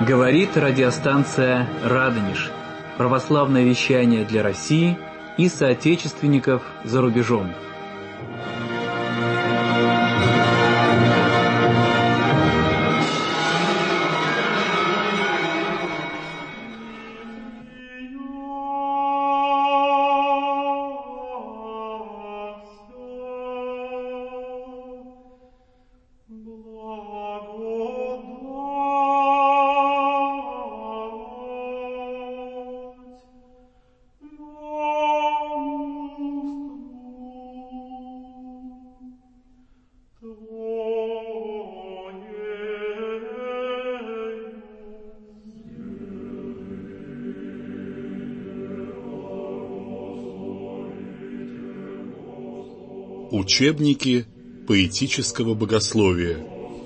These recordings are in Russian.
Говорит радиостанция «Радонеж». Православное вещание для России и соотечественников за рубежом. Учебники поэтического богословия.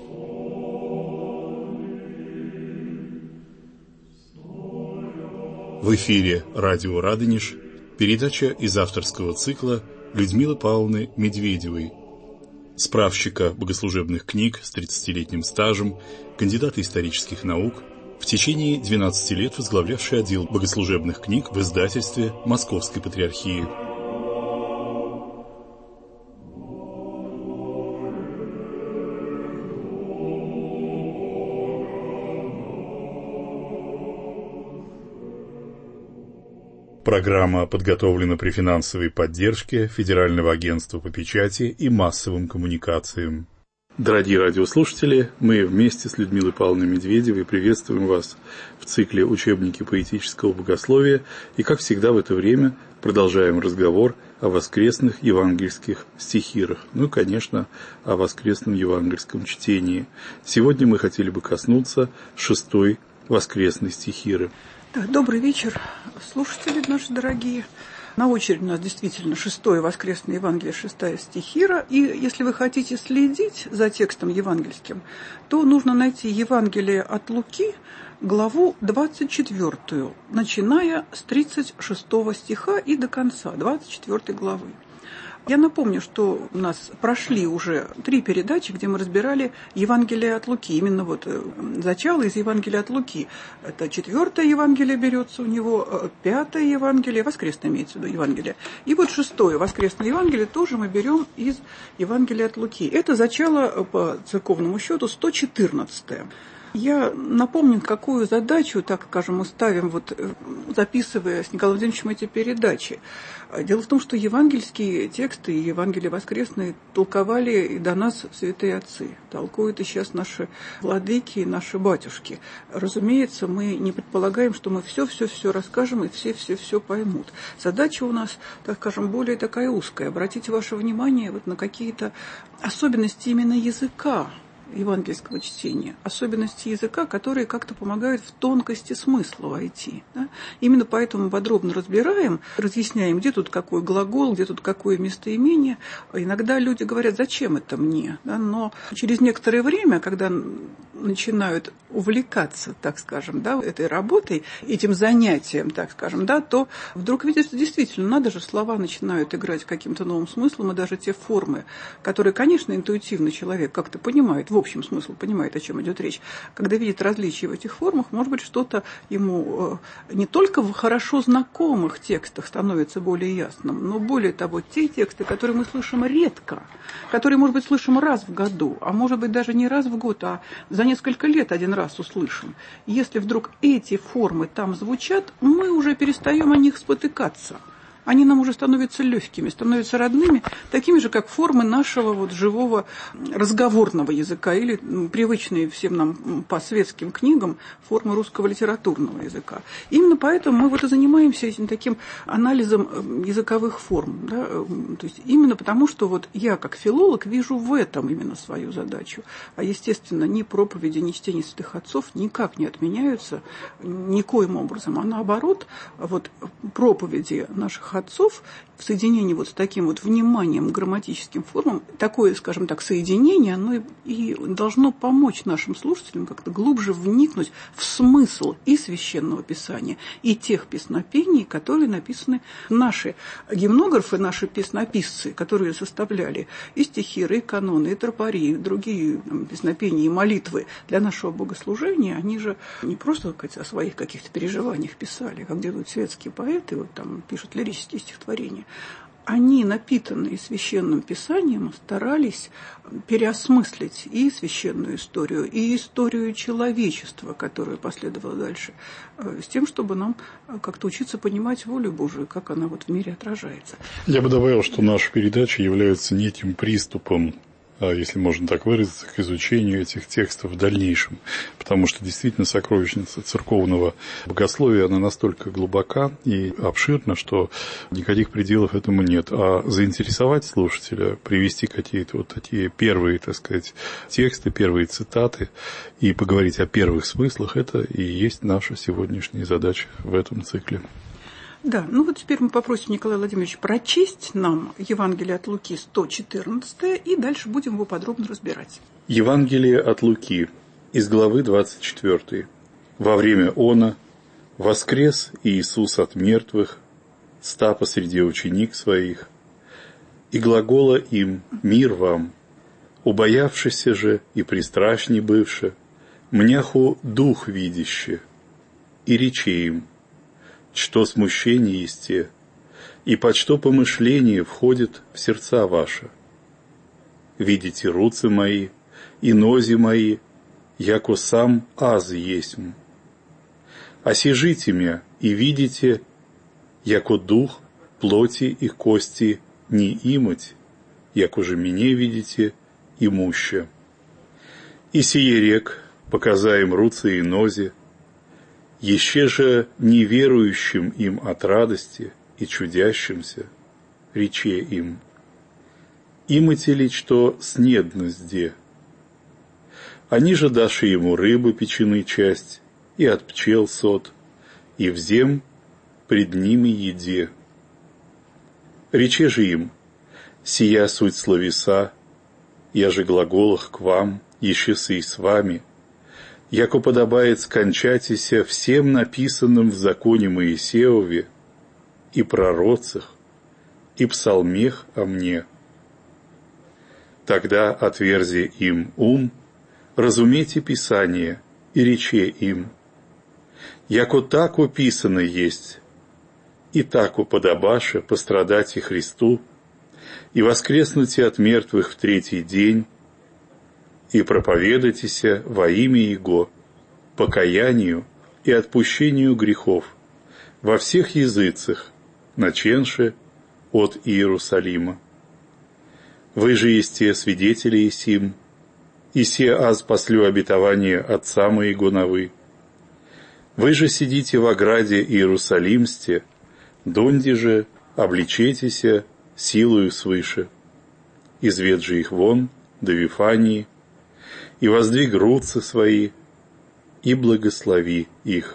В эфире радио «Радонеж», передача из авторского цикла Людмилы Павловны Медведевой, справщика богослужебных книг с 30-летним стажем, кандидата исторических наук, в течение 12 лет возглавлявший отдел богослужебных книг в издательстве Московской Патриархии. Программа подготовлена при финансовой поддержке Федерального агентства по печати и массовым коммуникациям. Дорогие радиослушатели, мы вместе с Людмилой Павловной Медведевой приветствуем вас в цикле «Учебники поэтического богословия» и, как всегда в это время, продолжаем разговор о воскресных евангельских стихирах, ну и, конечно, о воскресном евангельском чтении. Сегодня мы хотели бы коснуться 6-й воскресной стихиры. Да, добрый вечер, слушатели наши дорогие. На очереди у нас действительно 6-е воскресное Евангелие, 6-я стихира. И если вы хотите следить за текстом евангельским, то нужно найти Евангелие от Луки, главу 24, начиная с 36 стиха и до конца 24 главы. Я напомню, что у нас прошли уже 3 передачи, где мы разбирали Евангелие от Луки. Именно вот зачало из Евангелия от Луки. Это 4-е Евангелие берется у него, 5-е Евангелие, воскресное имеется в виду Евангелие. И вот 6-е воскресное Евангелие тоже мы берем из Евангелия от Луки. Это зачало по церковному счету 114-е. Я напомню, какую задачу, так скажем, мы ставим, вот, записывая с Николаем Владимировичем эти передачи. Дело в том, что евангельские тексты и Евангелие воскресные толковали и до нас святые отцы. Толкуют и сейчас наши владыки и наши батюшки. Разумеется, мы не предполагаем, что мы все расскажем и все поймут. Задача у нас, так скажем, более такая узкая. Обратите ваше внимание вот на какие-то особенности именно языка евангельского чтения, особенности языка, которые как-то помогают в тонкости смысла войти. Да? Именно поэтому мы подробно разбираем, разъясняем, где тут какой глагол, где тут какое местоимение. Иногда люди говорят, зачем это мне? Да? Но через некоторое время, когда начинают увлекаться, так скажем, да, этой работой, этим занятием, так скажем, да, то вдруг видишь, что действительно, надо же, слова начинают играть каким-то новым смыслом, и даже те формы, которые, конечно, интуитивно человек как-то понимает, в общем смысл понимает, о чем идет речь, когда видит различия в этих формах, может быть, что-то ему не только в хорошо знакомых текстах становится более ясным, но более того, те тексты, которые мы слышим редко, которые, может быть, слышим раз в году, а может быть, даже не раз в год, а за несколько лет один раз услышим. Если вдруг эти формы там звучат, мы уже перестаем о них спотыкаться. Они нам уже становятся легкими, становятся родными, такими же, как формы нашего вот живого разговорного языка или привычные всем нам по светским книгам формы русского литературного языка. Именно поэтому мы вот и занимаемся этим таким анализом языковых форм. Да? То есть именно потому, что вот я как филолог вижу в этом именно свою задачу. А естественно, ни проповеди, ни чтение святых отцов никак не отменяются никоим образом. А наоборот, вот проповеди наших святых отцов в соединении вот с таким вот вниманием к грамматическим формам, такое, скажем так, соединение, оно и должно помочь нашим слушателям как-то глубже вникнуть в смысл и Священного Писания, и тех песнопений, которые написаны наши гимнографы, наши песнописцы, которые составляли и стихиры, и каноны, и тропари, и другие песнопения, и молитвы для нашего богослужения. Они же не просто, так сказать, о своих каких-то переживаниях писали, как делают светские поэты, вот там пишут лирические стихотворения. Они, напитанные Священным Писанием, старались переосмыслить и священную историю, и историю человечества, которая последовала дальше, с тем, чтобы нам как-то учиться понимать волю Божию, как она вот в мире отражается. Я бы добавил, что наша передача является неким приступом, если можно так выразиться, к изучению этих текстов в дальнейшем. Потому что действительно сокровищница церковного богословия, она настолько глубока и обширна, что никаких пределов этому нет. А заинтересовать слушателя, привести какие-то вот такие первые, так сказать, тексты, первые цитаты и поговорить о первых смыслах, это и есть наша сегодняшняя задача в этом цикле. Да, ну вот теперь мы попросим Николая Владимировича прочесть нам Евангелие от Луки 114, и дальше будем его подробно разбирать. Евангелие от Луки, из главы 24. «Во время она воскрес Иисус от мертвых, ста посреди ученик своих, и глагола им «Мир вам», убоявшийся же и пристрашней бывше, мняху дух видяще, и рече им, что смущение есте, и под что помышление входит в сердца ваши. Видите руцы мои и нози мои, яко сам аз есмь. Осижите мя и видите, яко дух, плоти и кости не имать, яко же меня видите, имуще. И сие рек, показа им руцы и нози, еще же неверующим им от радости и чудящимся, рече им, имате ли, что снедно сде? Они же даши ему рыбы печены часть, и от пчел сот, и взем пред ними еде. Рече же им, сия суть словеса, я же глаголах к вам, ещесы и с вами, яко подобает скончатися всем написанным в законе Моисееве и пророцах, и псалмех о мне. Тогда отверзи им ум, разумейте Писание, и рече им, яко так описано есть, и так уподобаше пострадать и Христу, и воскреснуть от мертвых в третий день, и проповедайтеся во имя Его, покаянию и отпущению грехов во всех языцах, наченши от Иерусалима. Вы же есте свидетели сим, и се аз послю обетование Отца моего на вы. Вы же сидите в ограде Иерусалимсте, донде же обличетеся силою свыше. Извед же их вон до Вифании, и воздвиг руцы свои, и благослови их.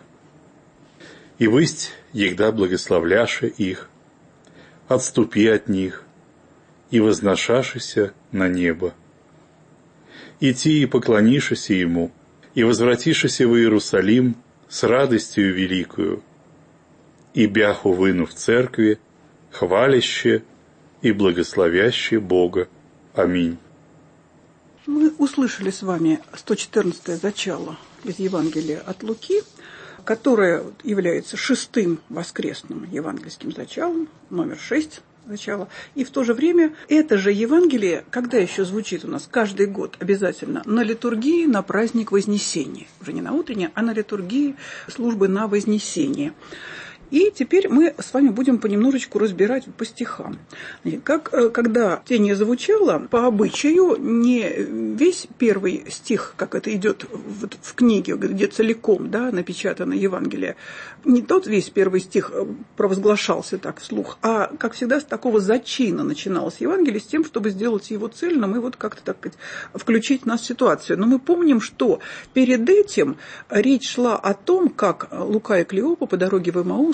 И высть, егда благословляше их, отступи от них, и возношашися на небо. Идти и поклонишися ему, и возвратишися в Иерусалим с радостью великою, и бяху выну в церкви, хваляще и благословяще Бога. Аминь. Мы услышали с вами 114-е зачало из Евангелия от Луки, которое является шестым воскресным евангельским зачалом, номер 6 зачала. И в то же время это же Евангелие, когда еще звучит у нас каждый год обязательно на литургии на праздник Вознесения. Уже не на утреннее, а на литургии службы на Вознесение. И теперь мы с вами будем понемножечку разбирать по стихам. Когда чтение звучало, по обычаю не весь первый стих, как это идет в книге, где целиком напечатано Евангелие, не тот весь первый стих провозглашался так вслух, а, как всегда, с такого зачина начиналось Евангелие, с тем, чтобы сделать его цельным и вот как-то, так сказать, включить нас в ситуацию. Но мы помним, что перед этим речь шла о том, как Лука и Клеопа по дороге в Эмаус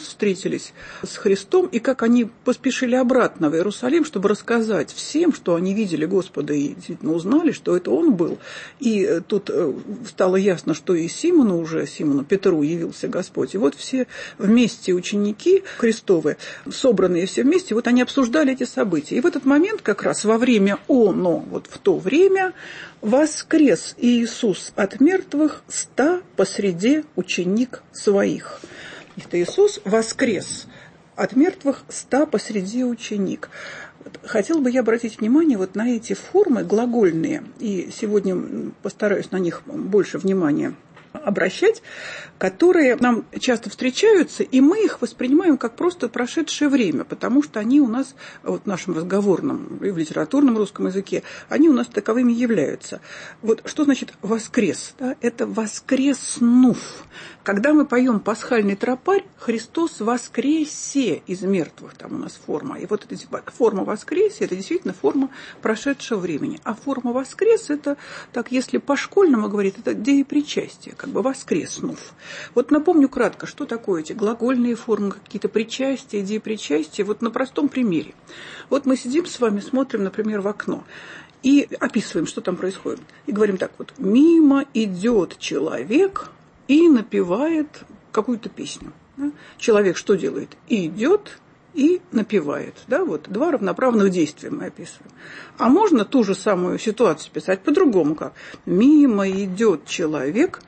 Иисус встретились с Христом, и как они поспешили обратно в Иерусалим, чтобы рассказать всем, что они видели Господа и действительно узнали, что это Он был. И тут стало ясно, что и Симону Петру явился Господь. И вот все вместе ученики Христовы, собранные все вместе, вот они обсуждали эти события. И в этот момент, как раз во время вот в то время, воскрес Иисус от мертвых, ста посреди ученик своих. Это Иисус воскрес от мертвых, ста посреди ученик. Хотела бы я обратить внимание вот на эти формы глагольные, и сегодня постараюсь на них больше внимания обращать, которые нам часто встречаются, и мы их воспринимаем как просто прошедшее время, потому что они у нас, вот в нашем разговорном и в литературном русском языке, они у нас таковыми являются. Вот что значит «воскрес»? Да? Это «воскреснув». Когда мы поем пасхальный тропарь, Христос воскресе из мертвых, там у нас форма. И вот эта форма воскресе, это действительно форма прошедшего времени. А форма воскрес, это, так если по-школьному говорить, это деепричастие, как бы воскреснув. Вот напомню кратко, что такое эти глагольные формы, какие-то причастия, деепричастия, вот на простом примере. Вот мы сидим с вами, смотрим, например, в окно и описываем, что там происходит. И говорим так вот: мимо идет человек и напевает какую-то песню. Да? Человек что делает? Идет и напевает. Да? Вот два равноправных действия мы описываем. А можно ту же самую ситуацию писать по-другому, как мимо идет человек,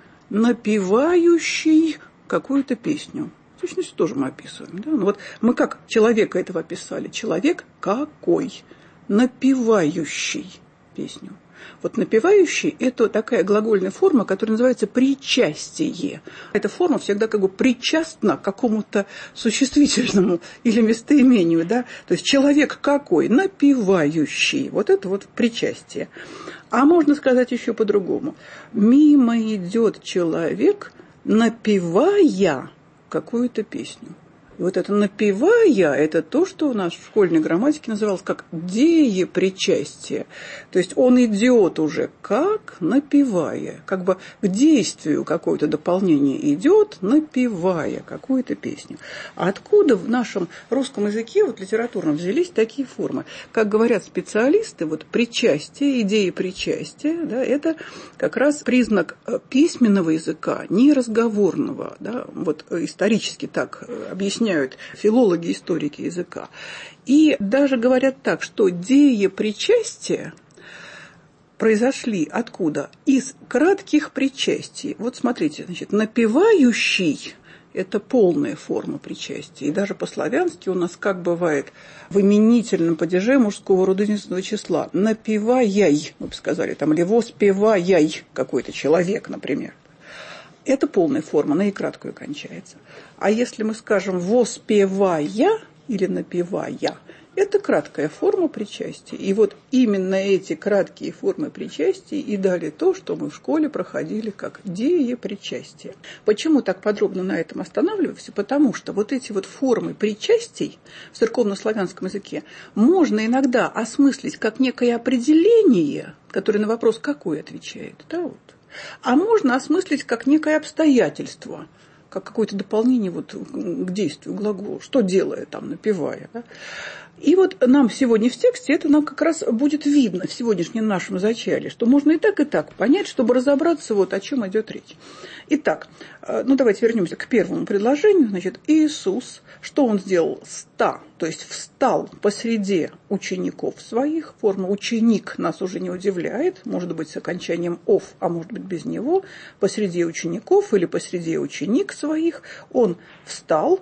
напевающий какую-то песню. В сущности, тоже мы описываем. Да? Ну вот мы как человека этого описали? Человек какой? Напевающий песню. Вот напевающий – это такая глагольная форма, которая называется причастие. Эта форма всегда как бы причастна к какому-то существительному или местоимению. Да? То есть человек какой? Напевающий. Вот это вот причастие. А можно сказать еще по-другому. Мимо идет человек, напевая какую-то песню. И вот это «напевая» – это то, что у нас в школьной грамматике называлось как деепричастие. То есть он идет уже как напевая, как бы к действию какое-то дополнение идет, напевая какую-то песню. А откуда в нашем русском языке, вот литературном, взялись такие формы? Как говорят специалисты, вот причастие, идея причастия, да, это как раз признак письменного языка, не разговорного. Да, вот исторически так объясняют филологи, историки языка. И даже говорят так, что деепричастия произошли откуда? Из кратких причастий. Вот смотрите, значит, напевающий – это полная форма причастия. И даже по-славянски у нас как бывает в именительном падеже мужского рода единственного числа. Напеваяй, мы бы сказали, там, или воспеваяй какой-то человек, например. Это полная форма, она и краткую кончается. А если мы скажем «воспевая» или «напевая», это краткая форма причастия. И вот именно эти краткие формы причастия и дали то, что мы в школе проходили как деепричастие. Почему так подробно на этом останавливаемся? Потому что вот эти вот формы причастий в церковно-славянском языке можно иногда осмыслить как некое определение, которое на вопрос «какой?» отвечает. Да, вот. А можно осмыслить как некое обстоятельство, как какое-то дополнение вот к действию глагола, что делая там, напевая. Да? И вот нам сегодня в тексте это нам как раз будет видно в сегодняшнем нашем зачале, что можно и так понять, чтобы разобраться, вот о чем идет речь. Итак, ну давайте вернемся к первому предложению. Значит, Иисус, что Он сделал? То есть встал посреди учеников своих. Форма «ученик» нас уже не удивляет, может быть с окончанием «ов», а может быть без него. Посреди учеников или посреди ученик своих Он встал,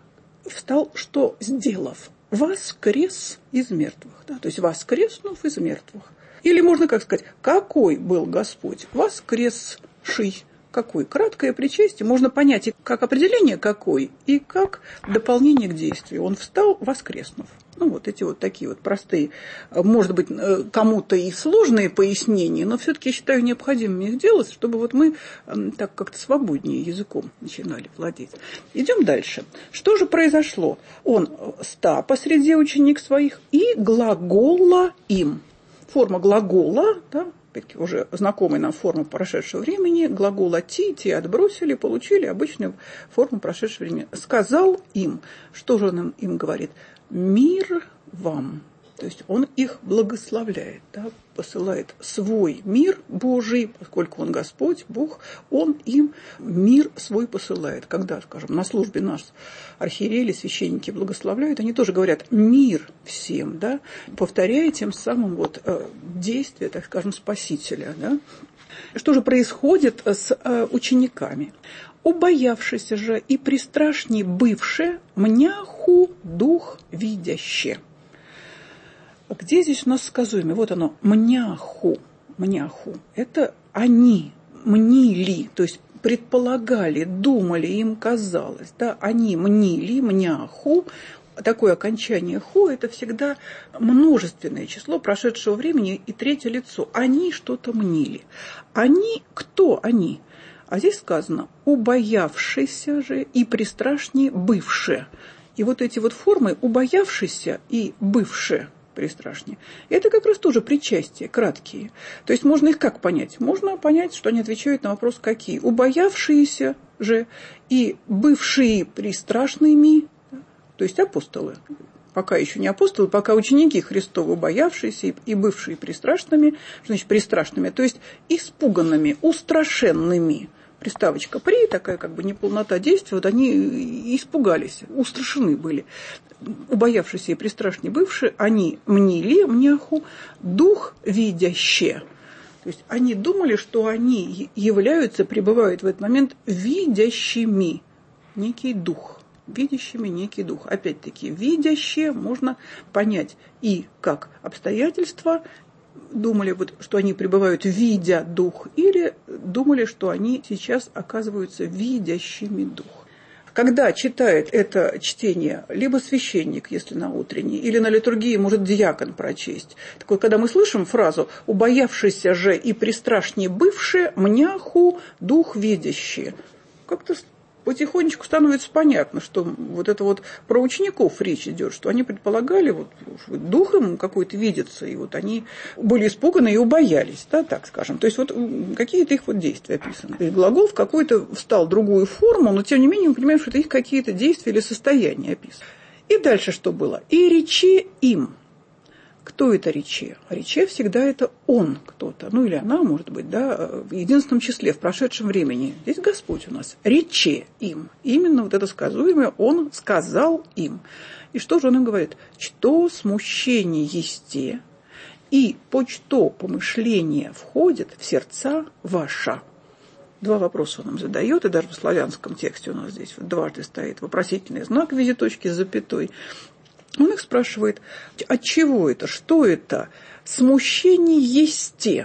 что сделав? Воскрес из мертвых. Да? То есть воскреснув из мертвых. Или можно как сказать, какой был Господь? Воскресший. Какой? Краткое причастие. Можно понять и как определение какой, и как дополнение к действию. Он встал, воскреснув. Ну, вот эти вот такие вот простые, может быть, кому-то и сложные пояснения, но все-таки я считаю необходимым их делать, чтобы вот мы так как-то свободнее языком начинали владеть. Идем дальше. Что же произошло? Он ста посреди ученик своих и глагола им. Форма глагола, да, опять-таки, уже знакомая нам форма прошедшего времени, глагол «ати», те отбросили, получили обычную форму прошедшего времени. Сказал им, что же он им говорит? Мир вам. То есть он их благословляет, да, посылает свой мир Божий, поскольку он Господь, Бог, он им мир свой посылает. Когда, скажем, на службе нас архиереи или священники благословляют, они тоже говорят «мир всем», да, повторяя тем самым действие, так скажем, Спасителя. Да. Что же происходит с учениками? «Убоявшийся же и пристрашней бывше, мняху дух видяще». Где здесь у нас сказуемое? Вот оно, мняху. Мняху. Это они, мнили, то есть предполагали, думали, им казалось. Да? Они мнили, мняху. Такое окончание ху – это всегда множественное число прошедшего времени и третье лицо. Они что-то мнили. Они, кто они? А здесь сказано, убоявшийся же и пристрашней бывше. И вот эти вот формы, убоявшийся и бывше, пристрашнее. Это как раз тоже причастия, краткие. То есть можно их как понять? Можно понять, что они отвечают на вопрос «какие?». Убоявшиеся же и бывшие пристрашными, то есть апостолы. Пока еще не апостолы, пока ученики Христовы, убоявшиеся и бывшие пристрашными, что значит пристрашными, то есть испуганными, устрашенными. Приставочка «при», такая как бы неполнота действия, вот они испугались, устрашены были. Убоявшиеся и пристрашней бывшие, они мнили, мняху, дух видяще. То есть они думали, что они являются, пребывают в этот момент видящими некий дух. Видящими некий дух. Опять-таки, видящее можно понять и как обстоятельства, думали, что они пребывают видя дух, или думали, что они сейчас оказываются видящими дух. Когда читает это чтение либо священник, если на утренней, или на литургии может диакон прочесть. Так вот, когда мы слышим фразу «убоявшийся же и пристрашней бывшие, мняху дух видящий», как-то потихонечку становится понятно, что вот это вот про учеников речь идет, что они предполагали, вот духом какой-то видится, и вот они были испуганы и убоялись, да, так скажем. То есть вот какие-то их вот действия описаны. То есть глагол в какую-то встал другую форму, но тем не менее мы понимаем, что это их какие-то действия или состояния описаны. И дальше что было? «И речи им». Кто это рече? Рече всегда это он кто-то, ну или она, может быть, да, в единственном числе, в прошедшем времени. Здесь Господь у нас. Рече им. Именно вот это сказуемое он сказал им. И что же он им говорит? «Что смущение есте, и почто помышление входит в сердца ваша». Два вопроса он нам задает, и даже в славянском тексте у нас здесь вот дважды стоит вопросительный знак в виде точки с запятой. Он их спрашивает, от чего это, что это? Смущение есте.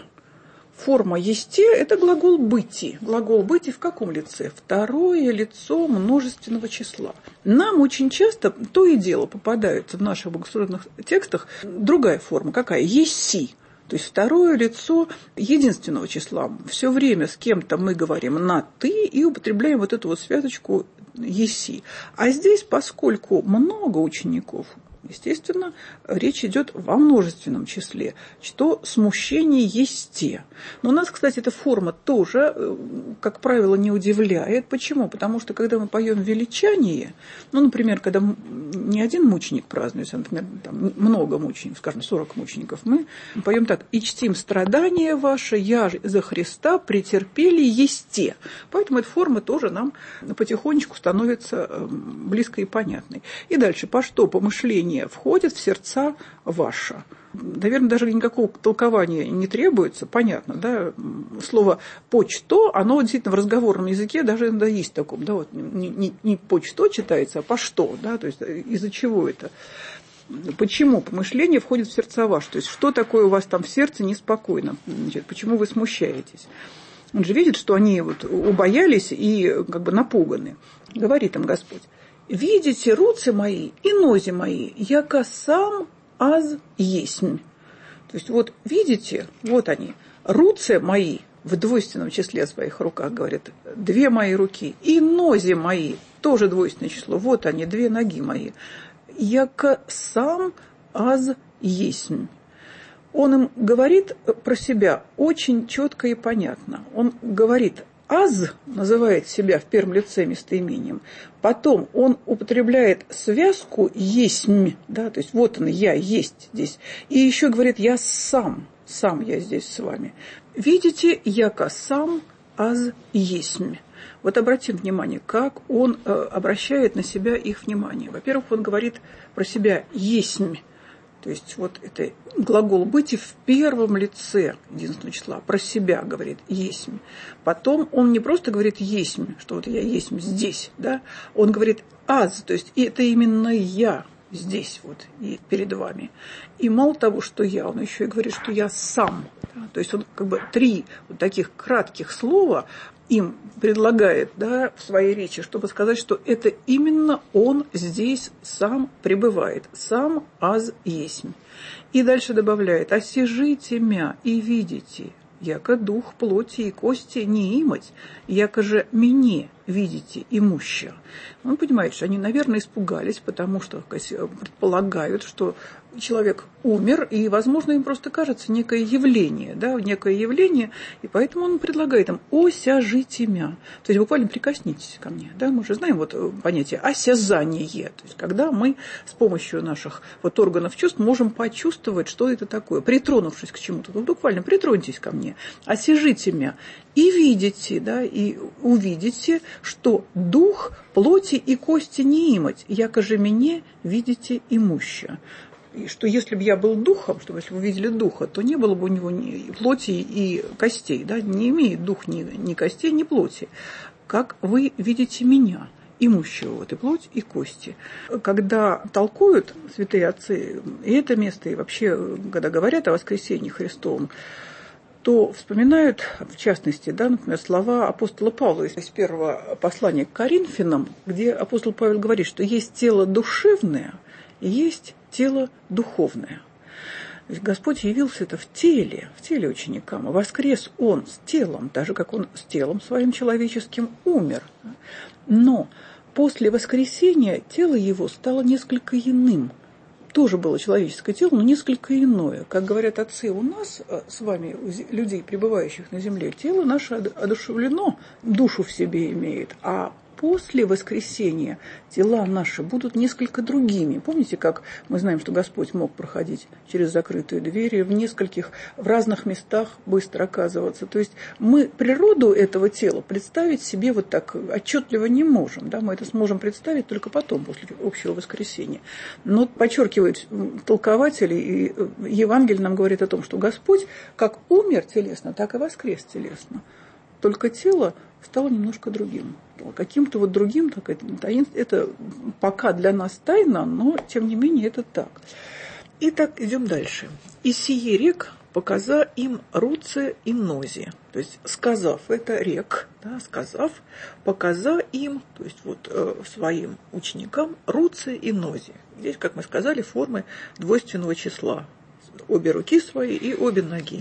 Форма есте – это глагол быти. Глагол быти в каком лице? Второе лицо множественного числа. Нам очень часто то и дело попадается в наших богослужебных текстах другая форма. Какая? Еси. То есть второе лицо единственного числа. Все время с кем-то мы говорим на «ты» и употребляем вот эту вот связочку «еси». А здесь, поскольку много учеников, естественно, речь идет во множественном числе, что смущение есте. Но у нас, кстати, эта форма тоже, как правило, не удивляет. Почему? Потому что, когда мы поем величание, ну, например, когда не один мученик празднуется, а, например, там много мучеников, скажем, 40 мучеников, мы поем так: «И чтим страдания ваши, я за Христа претерпели есте». Поэтому эта форма тоже нам потихонечку становится близкой и понятной. И дальше, по что помышление входит в сердца ваша. Наверное, даже никакого толкования не требуется, понятно, да? Слово «почто», оно действительно в разговорном языке даже иногда есть таком, да, вот не «почто» читается, а «по что», да, то есть из-за чего это. Почему помышление входит в сердца ваши? То есть что такое у вас там в сердце неспокойно? Значит, почему вы смущаетесь? Он же видит, что они вот убоялись и как бы напуганы. Говорит им Господь: «Видите руцы мои и нози мои, яко сам аз есмь». То есть вот видите, вот они, руцы мои, в двойственном числе о своих руках говорят, две мои руки, и нози мои, тоже двойственное число, вот они, две ноги мои, яко сам аз есмь. он им говорит про себя очень четко и понятно. Он говорит «аз», называет себя в первом лице местоимением. Потом он употребляет связку «есмь», да, то есть вот он, я есть здесь. И еще говорит «я сам я здесь с вами». Видите, яко сам, аз есмь. Вот обратим внимание, как он обращает на себя их внимание. Во-первых, он говорит про себя «есмь». То есть вот это глагол быть в первом лице единственного числа, про себя говорит «есмь». Потом он не просто говорит «есмь», что вот я есмь здесь, да, он говорит «аз», то есть это именно я здесь вот и перед вами. И мало того, что я, он еще и говорит, что я сам. Да, то есть он как бы 3 вот таких кратких слова им предлагает, да, в своей речи, чтобы сказать, что это именно он здесь сам пребывает, сам аз есмь. И дальше добавляет: «Осижите мя и видите, яко дух плоти и кости не имать, яко же мне видите имуща». Он понимает, что они, наверное, испугались, потому что предполагают, что человек умер, и, возможно, им просто кажется некое явление, да, некое явление, и поэтому он предлагает им «осяжите мя», то есть буквально «прикоснитесь ко мне». Да? Мы же знаем вот понятие «осязание», то есть когда мы с помощью наших вот органов чувств можем почувствовать, что это такое, притронувшись к чему-то. Ну, буквально «притроньтесь ко мне», «осяжите мя». И видите, да, и увидите, что дух плоти и кости не имать, яко же мне видите имуща. И что если бы я был духом, что если бы вы видели духа, то не было бы у него ни плоти и костей, да, не имеет дух ни костей, ни плоти. Как вы видите меня, имущего вот и плоть, и кости. Когда толкуют святые отцы и это место, и вообще, когда говорят о воскресении Христовом, то вспоминают, в частности, да, например, слова апостола Павла из первого послания к Коринфянам, где апостол Павел говорит, что есть тело душевное и есть тело духовное. То есть Господь явился это в теле ученикам, а воскрес Он с телом, даже как Он с телом своим человеческим умер. Но после воскресения тело Его стало несколько иным. Тоже было человеческое тело, но несколько иное. Как говорят отцы, у нас с вами, людей, пребывающих на земле, тело наше одушевлено, душу в себе имеет, а после воскресения тела наши будут несколько другими. Помните, как мы знаем, что Господь мог проходить через закрытые двери в разных местах быстро оказываться. То есть мы природу этого тела представить себе вот так отчетливо не можем. Да? Мы это сможем представить только потом, после общего воскресения. Но подчеркивают толкователи, и Евангелие нам говорит о том, что Господь как умер телесно, так и воскрес телесно. Только тело стало немножко другим. Каким-то вот другим, так это пока для нас тайна, но тем не менее это так. Итак, идем дальше. «И сие рек показа им руце и нози». То есть сказав, это рек, да, сказав, показа им, то есть вот своим ученикам руце и нози. Здесь, как мы сказали, формы двойственного числа. Обе руки свои и обе ноги.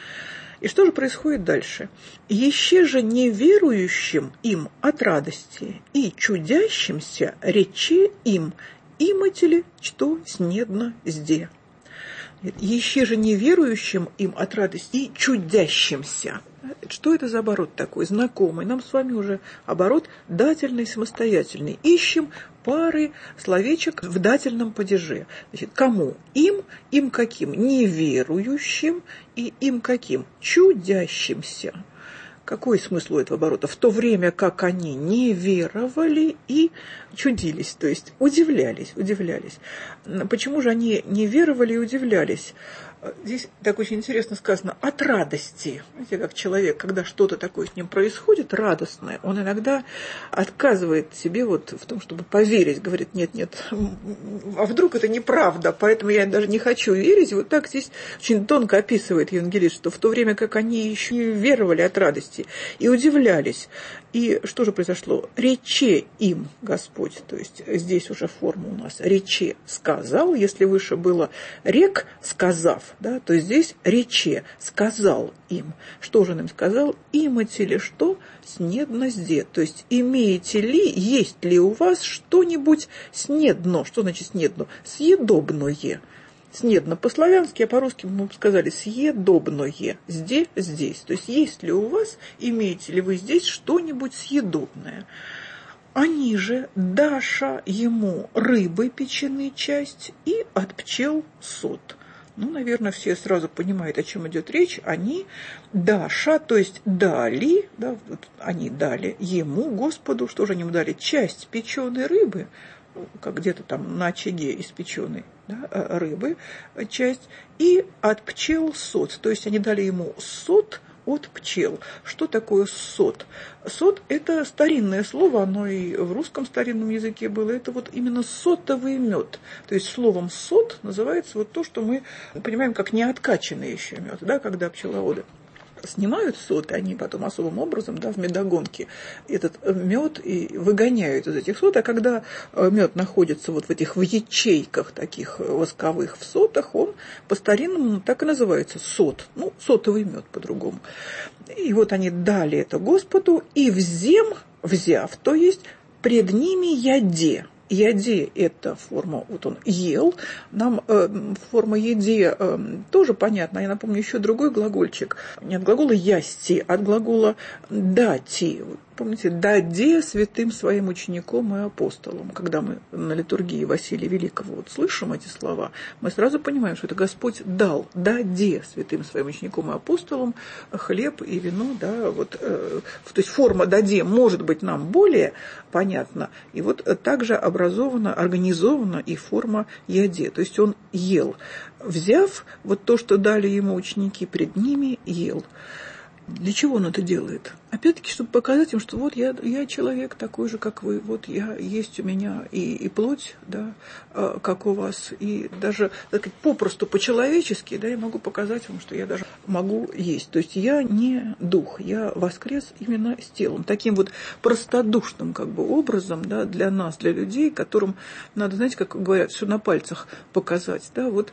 И что же происходит дальше? «Еще же неверующим им от радости и чудящимся речи им, иматели, что снедно сде». «Еще же неверующим им от радости и чудящимся». Что это за оборот такой? Знакомый. Нам с вами уже оборот дательный, самостоятельный. Ищем пары словечек в дательном падеже. Значит, кому? Им каким? Неверующим. И им каким? Чудящимся. Какой смысл у этого оборота? В то время как они не веровали и чудились, то есть удивлялись. Почему же они не веровали и удивлялись? Здесь так очень интересно сказано, от радости. Знаете, как человек, когда что-то такое с ним происходит, радостное, он иногда отказывает себе вот в том, чтобы поверить. Говорит, нет, а вдруг это неправда, поэтому я даже не хочу верить. Вот так здесь очень тонко описывает евангелист, что в то время как они еще не веровали от радости и удивлялись. И что же произошло? «Рече им Господь», то есть здесь уже форма у нас «рече» сказал, если выше было «рек» сказав, да, то здесь «рече» сказал им. Что же он им сказал? «Имате ли что снедно сде», то есть имеете ли, есть ли у вас что-нибудь снедно? Что значит снедно? Съедобное. снедно по-славянски, а по-русски мы бы сказали съедобное. Здесь. То есть есть ли у вас, имеете ли вы здесь что-нибудь съедобное? Они же, Даша ему рыбы печены часть и от пчел сот. Ну, наверное, все сразу понимают, о чем идет речь. Они, Даша, то есть дали, да, вот они дали ему, Господу, что же они ему дали? Часть печеной рыбы, как где-то там на очаге испеченной, да, рыбы, часть, и от пчел сот. То есть они дали ему сот от пчел. Что такое сот? Сот – это старинное слово, оно и в русском старинном языке было. Это вот именно сотовый мед. То есть словом сот называется вот то, что мы понимаем как неоткачанный еще мед, да, когда пчеловоды снимают сот, они потом особым образом, да, в медогонке этот мед и выгоняют из этих сот, а когда мед находится вот в этих в ячейках таких восковых в сотах, он по-старинному так и называется сот, ну, сотовый мед по-другому. И вот они дали это Господу, и взяв, то есть пред ними яде. Яде – это форма, вот он ел, нам форма еде тоже понятна. Я напомню еще другой глагольчик, не от глагола ясти, а от глагола дати. Помните, даде святым своим ученикам и апостолам. Когда мы на литургии Василия Великого вот слышим эти слова, мы сразу понимаем, что это Господь дал, даде святым своим ученикам и апостолам хлеб и вино, да, вот, то есть форма даде может быть нам более понятна, и вот также образована, организована и форма яде, то есть он ел, взяв вот то, что дали ему ученики пред ними, ел. Для чего он это делает? Опять-таки, чтобы показать им, что вот я человек такой же, как вы, вот есть у меня и плоть, да, как у вас, и даже так сказать, попросту по-человечески, да, я могу показать вам, что я даже могу есть. То есть я не дух, я воскрес именно с телом. Таким вот простодушным как бы образом, да, для нас, для людей, которым надо, знаете, как говорят, все на пальцах показать, да, вот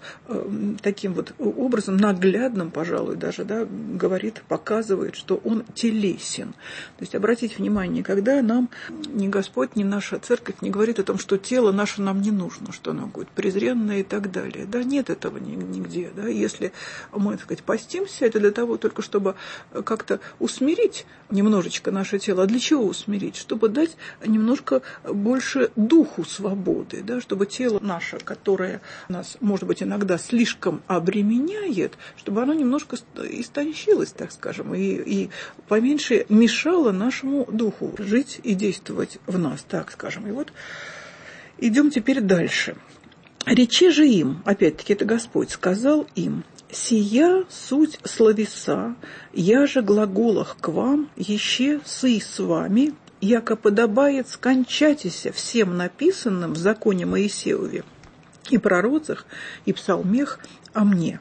таким вот образом наглядным, пожалуй, даже, да, говорит, показывает, что он телесен. То есть обратите внимание, когда нам ни Господь, ни наша церковь не говорит о том, что тело наше нам не нужно, что оно будет презренное и так далее. Да, нет этого нигде. Да. Если мы, так сказать, постимся, это для того только, чтобы как-то усмирить немножечко наше тело. А для чего усмирить? Чтобы дать немножко больше духу свободы, да, чтобы тело наше, которое нас, может быть, иногда слишком обременяет, чтобы оно немножко истончилось, так скажем, и поменьше мешало нашему духу жить и действовать в нас, так скажем. И вот идем теперь дальше. «Речи же им», опять-таки это Господь, сказал им, «Сия суть словеса, я же глаголах к вам, еще сы с вами, яко подобает скончатися всем написанным в законе Моисееве и пророцах, и псалмех о мне».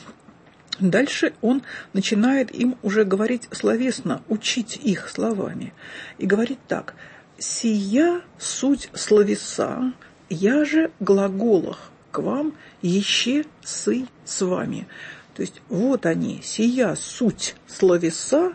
Дальше он начинает им уже говорить словесно, учить их словами. И говорит так: «Сия суть словеса, я же глаголах к вам, еще сы с вами». То есть вот они, сия суть словеса,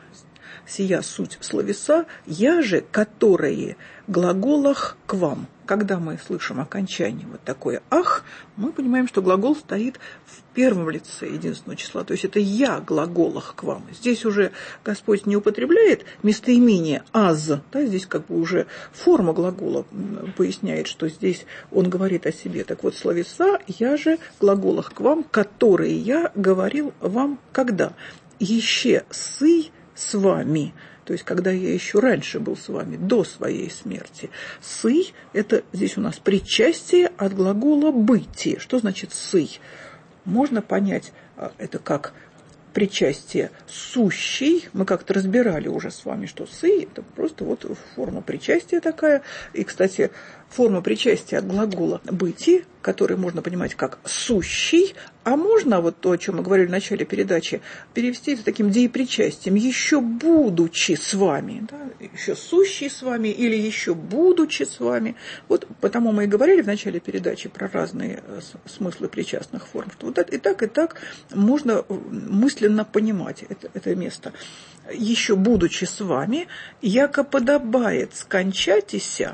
я же, которые глаголах к вам. Когда мы слышим окончание вот такое «ах», мы понимаем, что глагол стоит в первом лице единственного числа. То есть это «я глаголах к вам». Здесь уже Господь не употребляет местоимение «аз». Да, здесь как бы уже форма глагола поясняет, что здесь он говорит о себе. Так вот, словеса «я же глаголах к вам, которые я говорил вам когда?» «Еще сы с вами». То есть, когда я еще раньше был с вами, до своей смерти. «Сый» – это здесь у нас причастие от глагола «бытие». Что значит «сый»? Можно понять это как причастие сущий. Мы как-то разбирали уже с вами, что «сый» – это просто вот форма причастия такая. И, кстати, форма причастия от глагола «бытие», который можно понимать как «сущий», а можно, вот то, о чем мы говорили в начале передачи, перевести это таким деепричастием, «еще будучи с вами», да? «Еще сущий с вами» или «еще будучи с вами». Вот потому мы и говорили в начале передачи про разные смыслы причастных форм, что вот и так можно мысленно понимать это место. «Еще будучи с вами, яко подобает скончатися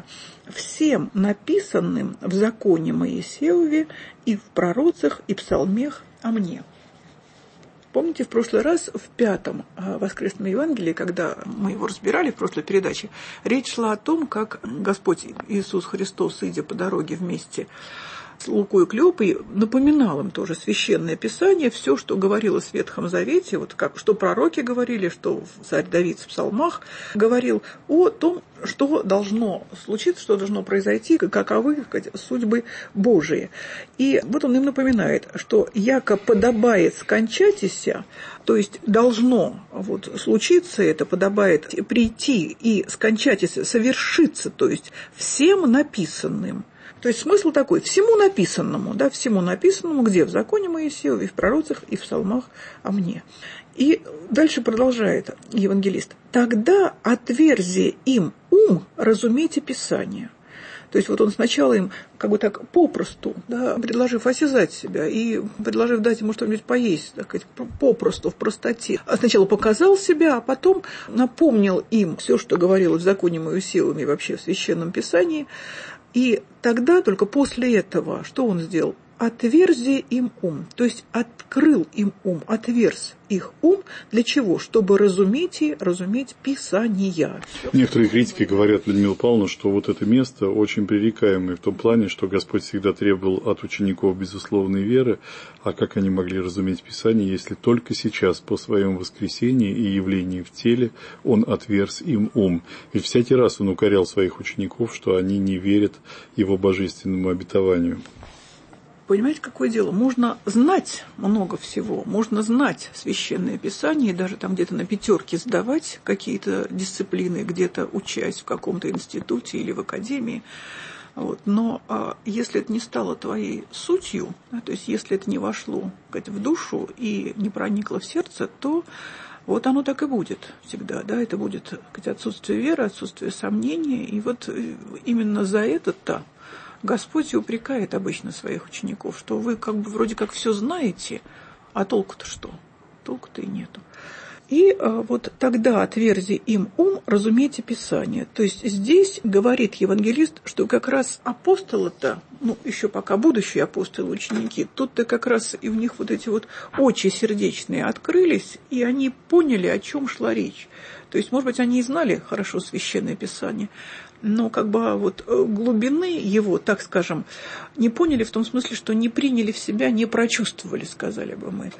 всем написанным в законе Моисееве и в пророцах и псалмах о мне». Помните, в прошлый раз, в 5-м воскресном Евангелии, когда мы его разбирали в прошлой передаче, речь шла о том, как Господь Иисус Христос, идя по дороге вместе с Лукой и Клеопой, напоминал им тоже Священное Писание, все, что говорилось в Ветхом Завете, вот как, что пророки говорили, что царь Давид в псалмах говорил о том, что должно случиться, что должно произойти, каковы судьбы Божии. И вот он им напоминает, что яко подобает скончатися, то есть должно вот случиться это, подобает прийти и скончатися, совершиться, то есть всем написанным. То есть смысл такой: всему написанному, да, всему написанному, где? В законе Моисееве, и в пророцах, и в псалмах о мне. И дальше продолжает евангелист: «Тогда отверзи им ум, разумейте Писание». То есть вот он сначала им как бы так попросту, да, предложив осязать себя и предложив дать ему что-нибудь поесть, так сказать, попросту, в простоте. Сначала показал себя, а потом напомнил им все, что говорилось в законе Моисеевом и вообще в Священном Писании. И тогда, только после этого, что он сделал? Отверзи им ум, то есть открыл им ум, отверз их ум. Для чего? Чтобы разуметь Писания. Некоторые критики говорят, Людмила Павловна, что вот это место очень пререкаемое в том плане, что Господь всегда требовал от учеников безусловной веры, а как они могли разуметь Писание, если только сейчас, по своем воскресении и явлении в теле, Он отверз им ум. Ведь всякий раз Он укорял своих учеников, что они не верят Его божественному обетованию. Понимаете, какое дело? Можно знать много всего, можно знать Священное Писание, и даже там где-то на 5 сдавать какие-то дисциплины, где-то учась в каком-то институте или в академии. Вот. Но если это не стало твоей сутью, да, то есть если это не вошло в душу и не проникло в сердце, то вот оно так и будет всегда. Да? Это будет отсутствие веры, отсутствие сомнения. И вот именно за это-то Господь и упрекает обычно своих учеников, что вы как бы вроде как все знаете, а толку-то что? Толку-то и нету. И вот тогда отверзи им ум, разумейте Писание. То есть здесь говорит евангелист, что как раз апостолы-то, еще пока будущие апостолы, ученики, тут-то как раз и у них вот эти вот очи сердечные открылись, и они поняли, о чем шла речь. То есть, может быть, они и знали хорошо Священное Писание, но как бы вот глубины его, так скажем, не поняли в том смысле, что не приняли в себя, не прочувствовали, сказали бы мы.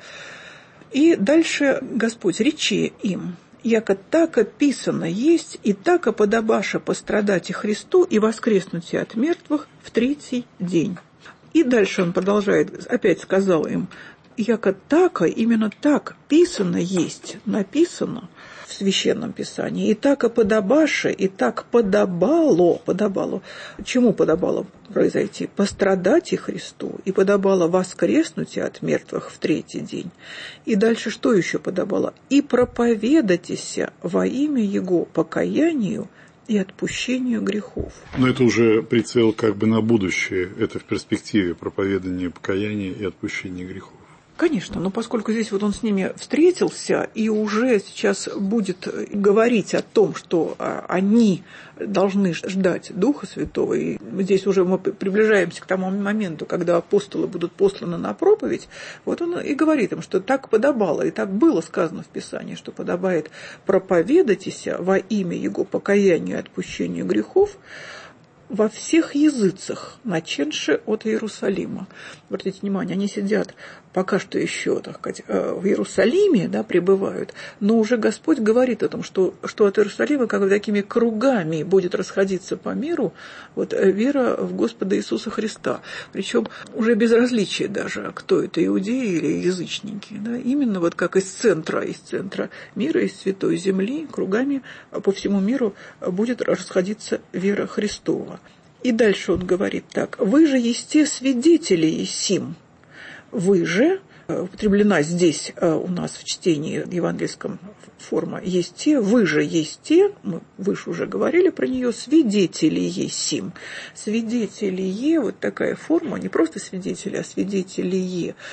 И дальше Господь речи им: «Яко тако писано есть, и тако подобаше пострадать и Христу, и воскреснуть от мертвых в 3-й день». И дальше он продолжает, опять сказал им: «Яко тако, именно так писано есть, написано в Священном Писании, и так и подобаше, и так подобало. Чему подобало произойти? Пострадать и Христу, и подобало воскреснуть от мертвых в 3-й день». И дальше что еще подобало? «И проповедайтеся во имя Его покаянию и отпущению грехов». Но это уже прицел как бы на будущее, это в перспективе проповедания покаяния и отпущения грехов. Конечно, но поскольку здесь вот он с ними встретился и уже сейчас будет говорить о том, что они должны ждать Духа Святого, и здесь уже мы приближаемся к тому моменту, когда апостолы будут посланы на проповедь, вот он и говорит им, что так подобало, и так было сказано в Писании, что подобает проповедайтеся во имя Его покаянию и отпущению грехов во всех языцах, начавши от Иерусалима. Обратите внимание, они сидят пока что еще, так сказать, в Иерусалиме, да, пребывают, но уже Господь говорит о том, что от Иерусалима как бы такими кругами будет расходиться по миру вот вера в Господа Иисуса Христа. Причем уже без различия даже, кто это, иудеи или язычники. Да, именно вот как из центра мира, из Святой Земли, кругами по всему миру будет расходиться вера Христова. И дальше он говорит так: «Вы же есте свидетели есим». «Вы же», употреблена здесь у нас в чтении евангельском форма «есте», «вы же есте», мы выше уже говорили про нее, «свидетели есим». «Свидетели е», вот такая форма, не просто свидетели, а свидетели е.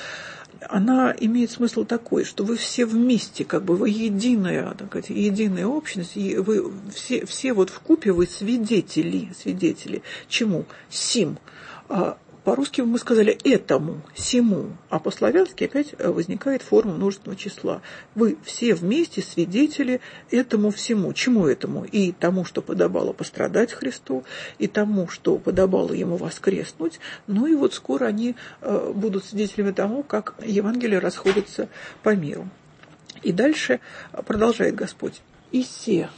она имеет смысл такой, что вы все вместе, как бы вы единая, так сказать, единая общность, и вы все вот вкупе вы свидетели. Чему? Сим. По-русски мы сказали «этому», «сему», а по-славянски опять возникает форма множественного числа. Вы все вместе свидетели этому всему. Чему этому? И тому, что подобало пострадать Христу, и тому, что подобало Ему воскреснуть. Ну и вот скоро они будут свидетелями тому, как Евангелие расходится по миру. И дальше продолжает Господь. «И се,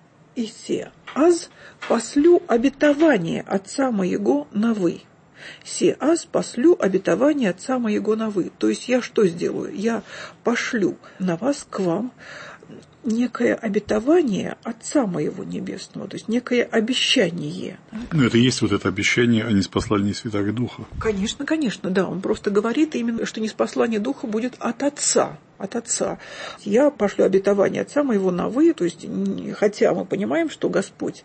аз послю обетование Отца Моего на вы». «Се аз послю обетование Отца Моего на вы». То есть я что сделаю? Я пошлю на вас, к вам, некое обетование Отца Моего Небесного, то есть некое обещание. Ну, это и есть вот это обещание о ниспослании Святаго Духа. Конечно, да. Он просто говорит именно, что ниспослание Духа будет от Отца. Я пошлю обетование Отца Моего на вы, то есть, хотя мы понимаем, что Господь,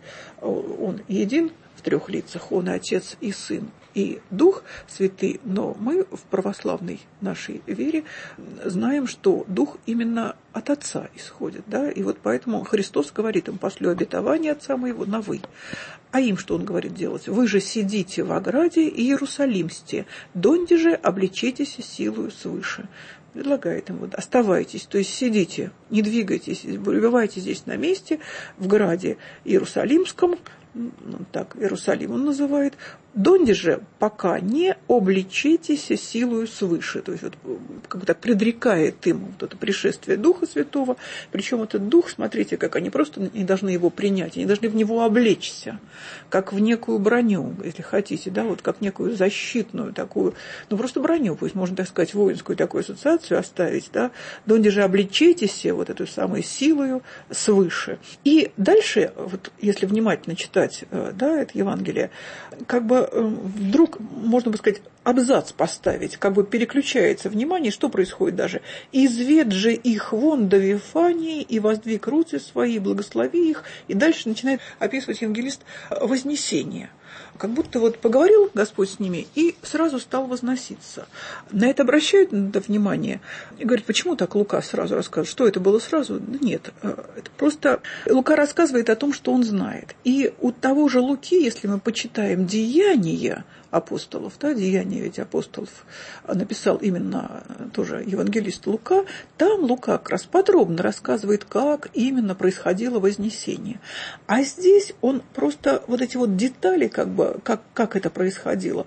Он един в трех лицах, Он и Отец, и Сын, и Дух Святый, но мы в православной нашей вере знаем, что Дух именно от Отца исходит, да, и вот поэтому Христос говорит им: пошлю обетование Отца Моего на вы. А им что Он говорит делать? Вы же сидите в ограде Иерусалимсте, донде же облечитесь силою свыше. Предлагает им: вот оставайтесь, то есть сидите, не двигайтесь, пребывайте здесь на месте, в граде Иерусалимском, так Иерусалим он называет, донде же пока не облечитесь силою свыше. То есть вот, как бы так предрекает им вот это пришествие Духа Святого. Причем этот Дух, смотрите, как они просто не должны его принять, они должны в него облечься, как в некую броню, если хотите, да, вот как некую защитную такую, ну просто броню, пусть можно так сказать, воинскую такую ассоциацию оставить, да, донде же облечитесь вот эту самую силою свыше. И дальше, вот если внимательно читать, да, это Евангелие, как бы вдруг, можно бы сказать, абзац поставить, как бы переключается внимание, что происходит даже. «Извед же их вон до Вифании, и воздвиг руцы свои, благослови их». И дальше начинает описывать евангелист вознесение. Как будто вот поговорил Господь с ними и сразу стал возноситься. На это обращают внимание и говорят: почему так Лука сразу рассказывает? Что это было сразу? Да нет, это просто Лука рассказывает о том, что он знает. И у того же Луки, если мы почитаем деяния апостолов, да, деяния ведь апостолов написал именно тоже евангелист Лука, там Лука как раз подробно рассказывает, как именно происходило вознесение. А здесь он просто вот эти вот детали, как бы, как это происходило,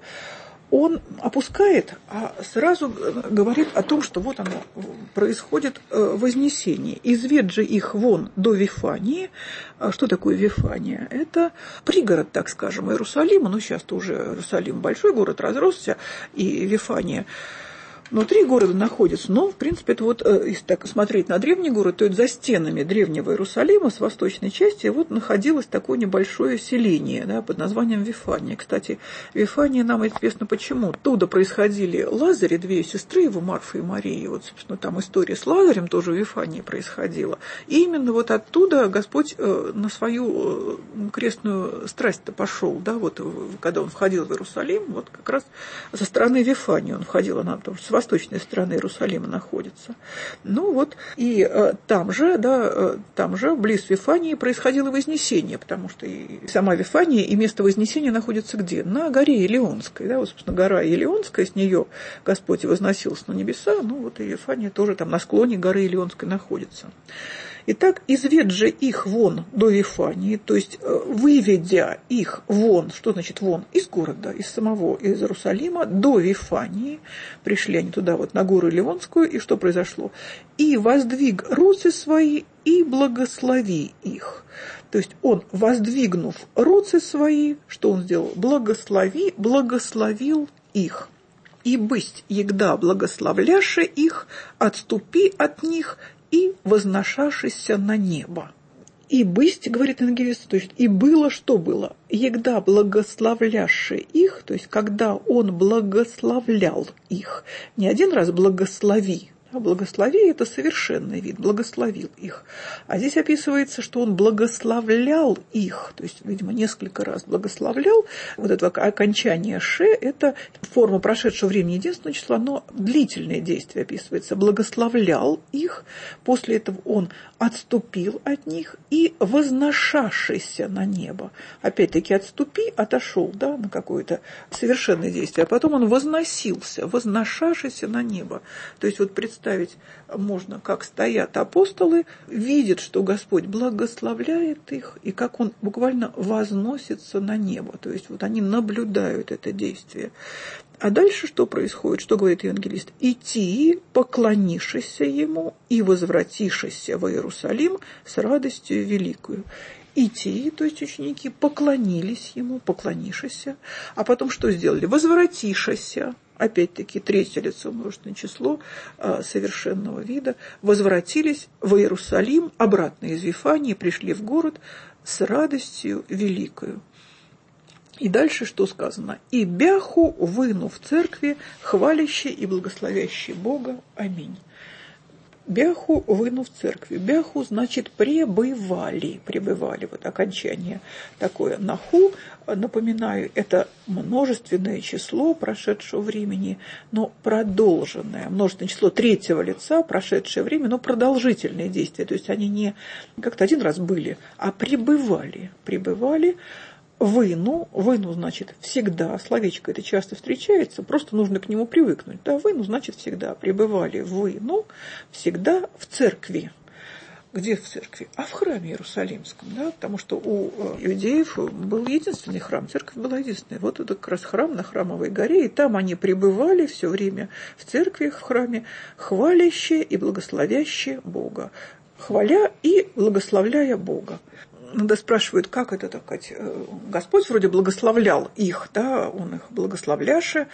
он опускает, а сразу говорит о том, что вот оно, происходит вознесение. «Извед же их вон до Вифании». Что такое Вифания? Это пригород, так скажем, Иерусалима. Ну, сейчас-то уже Иерусалим большой город, разросся, и Вифания внутри города находится, но, в принципе, это вот, если так смотреть на древний город, то это за стенами древнего Иерусалима с восточной части вот находилось такое небольшое селение, да, под названием Вифания. Кстати, Вифания нам известно почему. Оттуда происходили Лазарь, две сестры его, Марфа и Мария. Вот, собственно, там история с Лазарем тоже в Вифании происходила. И именно вот оттуда Господь на свою крестную страсть-то пошел, да, вот когда он входил в Иерусалим, вот как раз со стороны Вифании он входил, она потому что с восточной стороны Иерусалима находится. Ну вот, и там же, близ Вифании происходило вознесение, потому что и сама Вифания, и место вознесения находится где? На горе Илионской, да, вот, собственно, гора Илионская, с нее Господь возносился на небеса, ну вот и Вифания тоже там на склоне горы Илионской находится. Итак, извед же их вон до Вифании, то есть выведя их вон, что значит вон? Из города, из Иерусалима до Вифании, пришли они туда вот на гору Илионскую, и что произошло? И воздвиг руцы свои, и благослови их. То есть он, воздвигнув руцы свои, что он сделал? Благословил их. И бысть егда благословляше их, отступи от них, и возношавшийся на небо. И бысть, говорит евангелист, то есть и было, что было. Егда благословляше их, то есть когда он благословлял их, не один раз благослови, Благослови – это совершенный вид, благословил их. А здесь описывается, что он благословлял их, то есть, видимо, несколько раз благословлял. Вот это окончание «ше» – это форма прошедшего времени единственного числа, но длительное действие описывается. Благословлял их, после этого он отступил от них и возношавшийся на небо. Опять-таки отступи, отошел, да, на какое-то совершенное действие, а потом он возносился, возношавшийся на небо. То есть вот представить можно, как стоят апостолы, видят, что Господь благословляет их, и как Он буквально возносится на небо. То есть вот они наблюдают это действие. А дальше что происходит? Что говорит евангелист? «Идти, поклонишься Ему и возвратишься в Иерусалим с радостью великую». Идти, то есть ученики поклонились Ему, поклонишься, а потом что сделали? Возвратишься. Опять-таки, третье лицо множественное число совершенного вида, возвратились в Иерусалим, обратно из Вифании, пришли в город с радостью великою. И дальше что сказано? «И бяху выну в церкви, хвалящий и благословящий Бога. Аминь». Бяху выну в церкви. Бяху значит пребывали. Вот окончание такое. Наху, напоминаю, это множественное число прошедшего времени, но продолженное. Множественное число третьего лица, прошедшее время, но продолжительные действия. То есть они не как-то один раз были, а пребывали. Выну значит всегда, словечко это часто встречается, просто нужно к нему привыкнуть. Да, выну значит всегда, пребывали выну, всегда в церкви. Где в церкви? А в храме Иерусалимском, да, потому что у иудеев был единственный храм, церковь была единственная. Вот это как раз храм на Храмовой горе, и там они пребывали все время в церкви, в храме, хвалящие и благословящие Бога. Хваля и благословляя Бога. Иногда спрашивают, как это так сказать, Господь вроде благословлял их, да, Он их благословляше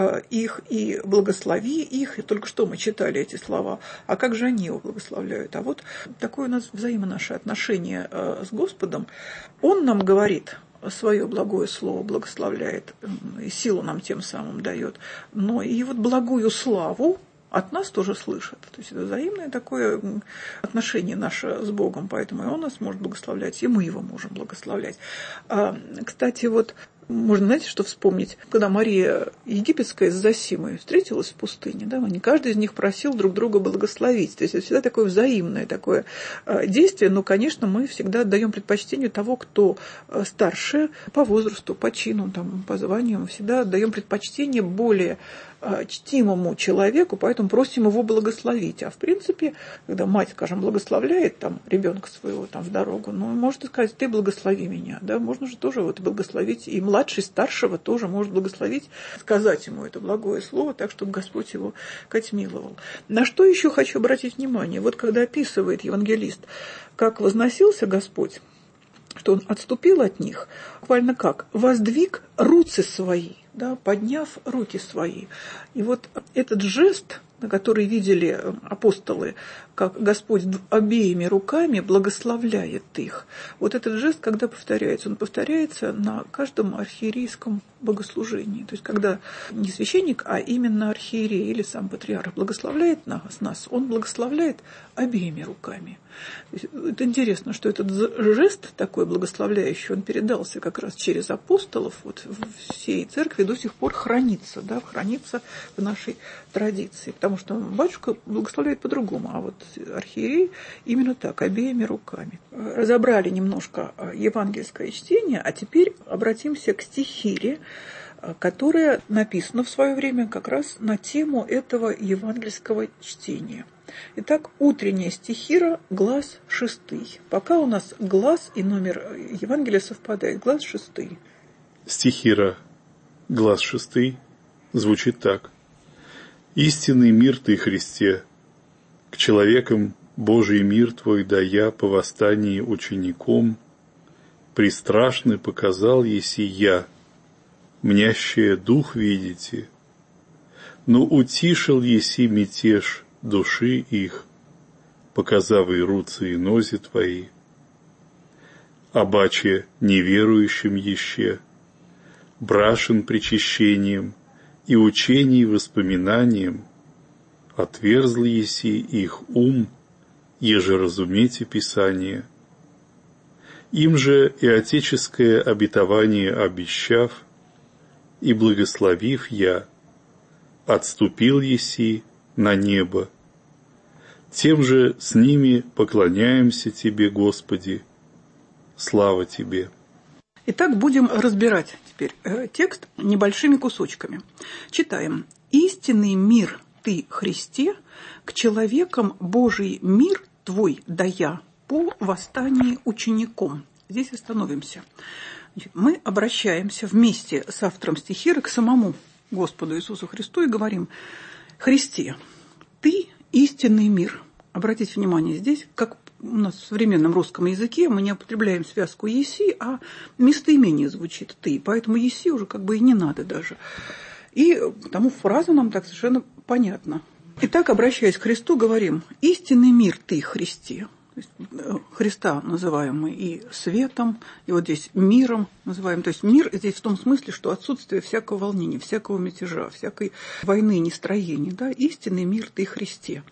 их и благослови их, и только что мы читали эти слова, а как же они его благословляют? А вот такое у нас наше отношение с Господом. Он нам говорит, свое благое слово благословляет, и силу нам тем самым дает, но и вот благую славу от нас тоже слышат. То есть это взаимное такое отношение наше с Богом, поэтому и Он нас может благословлять, и мы Его можем благословлять. Кстати, вот можно, знаете, что вспомнить? Когда Мария Египетская с Зосимой встретилась в пустыне, да, не каждый из них просил друг друга благословить. То есть это всегда такое взаимное такое действие, но, конечно, мы всегда отдаем предпочтение того, кто старше по возрасту, по чину, там, по званию, мы всегда отдаем предпочтение более чтимому человеку, поэтому просим его благословить. А в принципе, когда мать, скажем, благословляет там ребенка своего там в дорогу, ну, может сказать, ты благослови меня, да, можно же тоже вот благословить, и младший старшего тоже может благословить, сказать ему это благое слово, так, чтобы Господь его миловал. На что еще хочу обратить внимание? Вот когда описывает евангелист, как возносился Господь, что он отступил от них, буквально как? Воздвиг руцы свои, да, подняв руки свои. И вот этот жест, на который видели апостолы, как Господь обеими руками благословляет их. Вот этот жест, когда повторяется? Он повторяется на каждом архиерейском богослужении. То есть, когда не священник, а именно архиерей или сам патриарх благословляет нас, он благословляет обеими руками. То есть, это интересно, что этот жест такой благословляющий, он передался как раз через апостолов, вот в всей церкви до сих пор хранится, да, хранится в нашей традиции. Потому что батюшка благословляет по-другому, а вот архиерей именно так, обеими руками. Разобрали немножко евангельское чтение, а теперь обратимся к стихире, которая написана в свое время как раз на тему этого евангельского чтения. Итак, утренняя стихира, глаз 6. Пока у нас глаз и номер Евангелия совпадает, глаз 6. Стихира, глаз 6 звучит так. «Истинный мир Ты, Христе, к человекам Божий мир Твой дая по восстании учеником, пристрашный показал еси я, мнящее дух видите, но утишил еси мятеж души их, показав и руцы и нози Твои, обаче неверующим еще, брашен причащением и учений воспоминанием, отверзл еси их ум, еже разумейте Писание. Им же и отеческое обетование обещав, и благословив я, отступил еси на небо. Тем же с ними поклоняемся Тебе, Господи. Слава Тебе. Итак, будем разбирать теперь текст небольшими кусочками. Читаем. «Истинный мир Ты, Христе, к человекам Божий мир Твой дая по восстании учеником». Здесь остановимся. Мы обращаемся вместе с автором стихира к самому Господу Иисусу Христу и говорим: «Христе, Ты истинный мир». Обратите внимание, здесь, как у нас в современном русском языке, мы не употребляем связку «еси», а местоимение звучит «ты», поэтому «еси» уже как бы и не надо даже. И потому фраза нам так совершенно понятна. Итак, обращаясь к Христу, говорим: «Истинный мир Ты, Христе». То есть Христа называем мы и светом, и вот здесь миром называем. То есть мир здесь в том смысле, что отсутствие всякого волнения, всякого мятежа, всякой войны, нестроения. Да? Истинный мир Ты, Христе.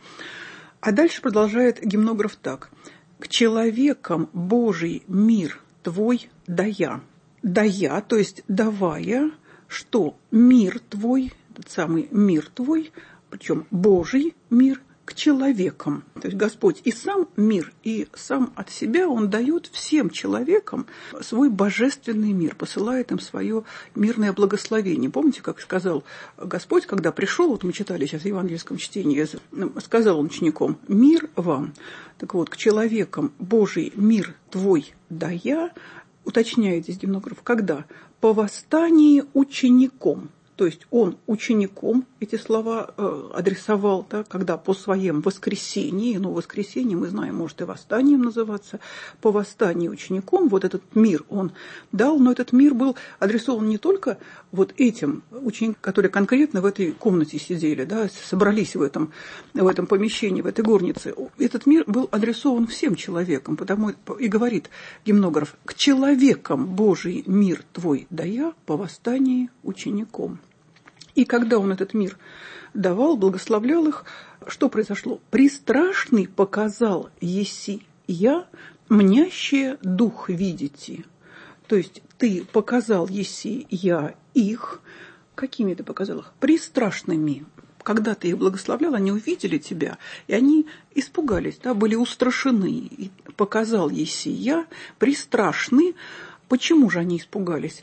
А дальше продолжает гимнограф так. «К человекам Божий мир Твой дая». Дая, то есть давая, что мир Твой, этот самый мир Твой, причем Божий мир, к человекам. То есть Господь и сам мир, и сам от себя Он дает всем человекам свой божественный мир, посылает им свое мирное благословение. Помните, как сказал Господь, когда пришел, вот мы читали сейчас в евангельском чтении, сказал Он ученикам: «Мир вам». Так вот, к человекам Божий мир Твой дая, уточняет здесь гимнограф, когда? По восстании учеником. То есть он учеником эти слова адресовал, да, когда по своем воскресении, воскресенье, мы знаем, может и восстанием называться, по восстанию учеником, вот этот мир он дал, но этот мир был адресован не только вот этим ученикам, которые конкретно в этой комнате сидели, да, собрались в этом помещении, в этой горнице. Этот мир был адресован всем человекам, потому и говорит гимнограф: «К человекам Божий мир Твой дая по восстании учеником». И когда он этот мир давал, благословлял их, что произошло? «Пристрашный показал еси я, мнящее дух видите». То есть ты показал еси я их. Какими ты показал их? Пристрашными. Когда ты их благословлял, они увидели тебя, и они испугались, да, были устрашены. И показал еси я, пристрашный. Почему же они испугались?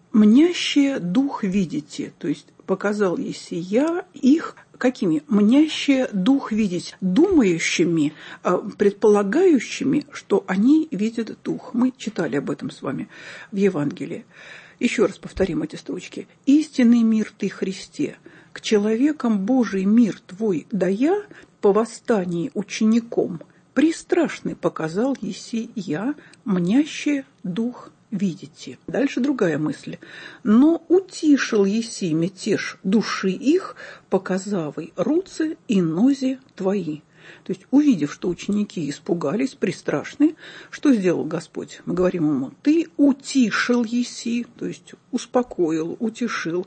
«Мнящее дух видите», то есть показал еси я их какими? Мнящее дух видеть, думающими, предполагающими, что они видят дух. Мы читали об этом с вами в Евангелии. Еще раз повторим эти строчки. «Истинный мир Ты, Христе, к человекам Божий мир Твой дая, по восстании учеником, пристрашный показал еси я, мнящее дух видите». Дальше другая мысль. «Но утишил еси мятеж души их, показавый руцы и нози Твои». То есть, увидев, что ученики испугались, пристрашны, что сделал Господь? Мы говорим ему: «Ты утишил еси», то есть успокоил, утешил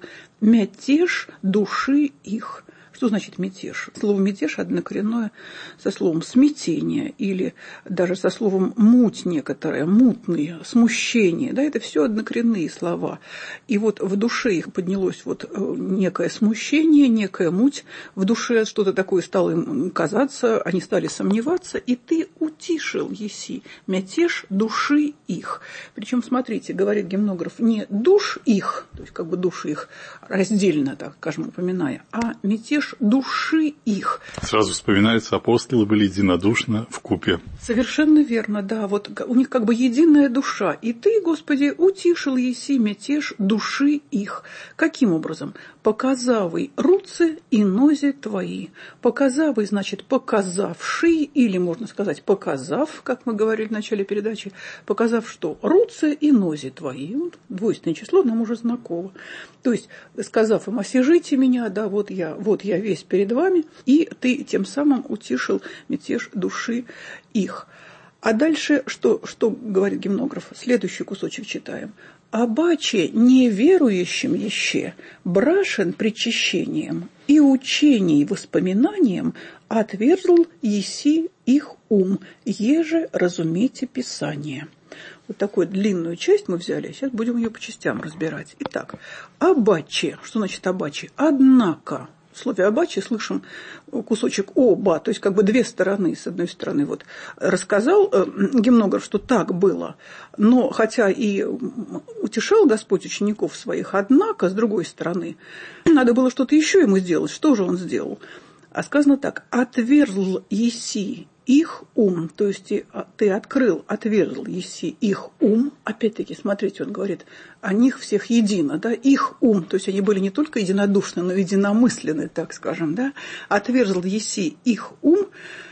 мятеж души их. Что значит мятеж? Слово мятеж однокоренное со словом смятение или даже со словом муть некоторое, мутные, смущение. Да, это все однокоренные слова. И вот в душе их поднялось вот некое смущение, некая муть. В душе что-то такое стало им казаться, они стали сомневаться, и ты утишил еси мятеж души их. Причем, смотрите, говорит гимнограф, не душ их, то есть как бы души их раздельно, так скажем, упоминая, а мятеж души их. Сразу вспоминается, апостолы были единодушно вкупе. Совершенно верно, да. Вот у них как бы единая душа. И ты, Господи, утишил еси мятеж души их. Каким образом? Показавый руцы и нози Твои. Показавый, значит, показавший, или можно сказать, показав, как мы говорили в начале передачи, показав что? Руцы и нози Твои. Вот, двойственное число нам уже знакомо. То есть, сказав им: осижите меня, да, вот я весь перед вами, и ты тем самым утишил мятеж души их. А дальше что говорит гимнограф? Следующий кусочек читаем. «Обаче неверующим еще брашен причащением и учений воспоминанием отвергл еси их ум, еже разумейте Писание». Вот такую длинную часть мы взяли, сейчас будем ее по частям разбирать. Итак, «обаче». Что значит «обаче»? «Однако». В слове «обаче» слышим кусочек «оба», то есть как бы две стороны. С одной стороны, вот рассказал гимнограф, что так было, но хотя и утешал Господь учеников своих, однако, с другой стороны, надо было что-то еще ему сделать. Что же он сделал? А сказано так: «отвергл еси их ум», то есть ты отвергл еси их ум. Опять-таки, смотрите, он говорит о них всех едино, да, их ум, то есть они были не только единодушны, но и единомысленны, так скажем, да. «Отвергл еси их ум».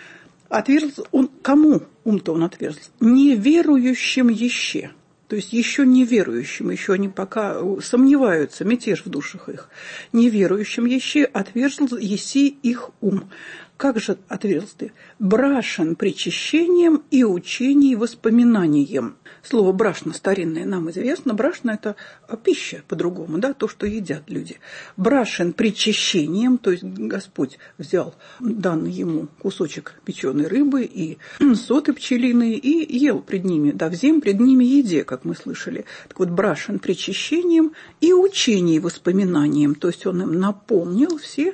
Отвергл он кому ум-то он отвергл? Неверующим еще. То есть еще неверующим, еще они пока сомневаются, мятеж в душах их. Неверующим еще отвергл еси их ум. Как же отвергл ты? Брашен причащением и учений воспоминанием. Слово брашна старинное нам известно. Брашна – это пища по-другому, да, то, что едят люди. Брашен причащением, то есть Господь взял данный ему кусочек печеной рыбы и соты пчелиные и ел пред ними, да, взем пред ними еде, как мы слышали. Так вот, брашен причащением и учений воспоминанием, то есть он им напомнил все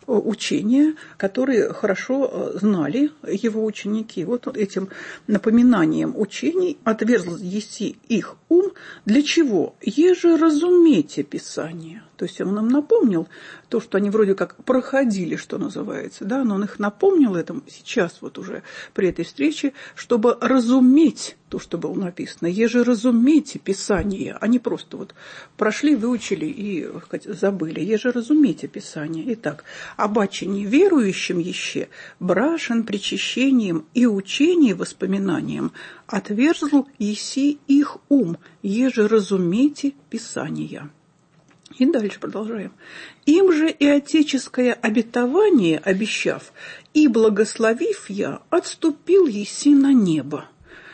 учения, которые хорошо знали его ученики. Вот этим напоминанием учений отвергл еси их ум. Для чего? Еже разумейте Писание. То есть он им напомнил то, что они вроде как проходили, что называется, да, но он их напомнил это сейчас вот уже при этой встрече, чтобы разуметь то, что было написано. Еже разумейте Писание, а не просто вот прошли, выучили и забыли. Еже разумейте Писание. Итак, «обаче неверующим еще брашен причащением и учений воспоминанием отвергл еси их ум, еже разумейте Писания». И дальше продолжаем. «Им же и отеческое обетование обещав, и благословив я, отступил еси на небо».